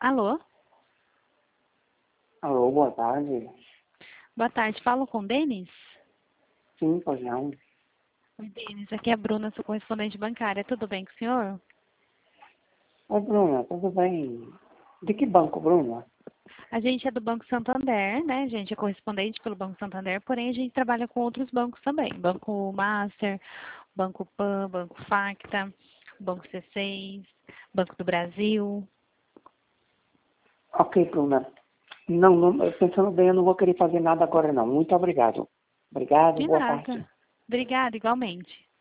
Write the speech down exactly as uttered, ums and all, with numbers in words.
Alô? Alô, boa tarde. Boa tarde, falo com o Denis? Sim, pois não. Oi, Denis, aqui é a Bruna, sou correspondente bancária. Tudo bem com o senhor? Oi, Bruna, tudo bem? De que banco, Bruna? A gente é do Banco Santander, né? A gente é correspondente pelo Banco Santander, porém a gente trabalha com outros bancos também. Banco Master, Banco Pan, Banco Facta, Banco C seis, Banco do Brasil. Ok, Bruna. Não, não, pensando bem, eu não vou querer fazer nada agora, não. Muito obrigado. Obrigado, De boa tarde. nada. Obrigada, igualmente.